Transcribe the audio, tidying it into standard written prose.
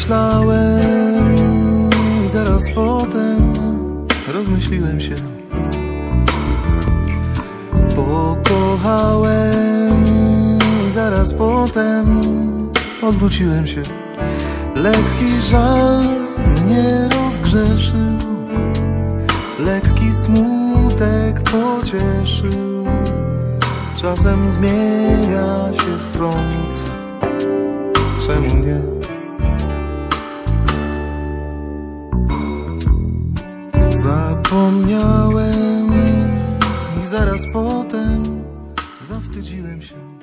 Myślałem i zaraz potem rozmyśliłem się. Pokochałem i zaraz potem odwróciłem się. Lekki żal mnie rozgrzeszył, lekki smutek pocieszył. Czasem zmienia się front, czemu nie? Zapomniałem i zaraz potem zawstydziłem się.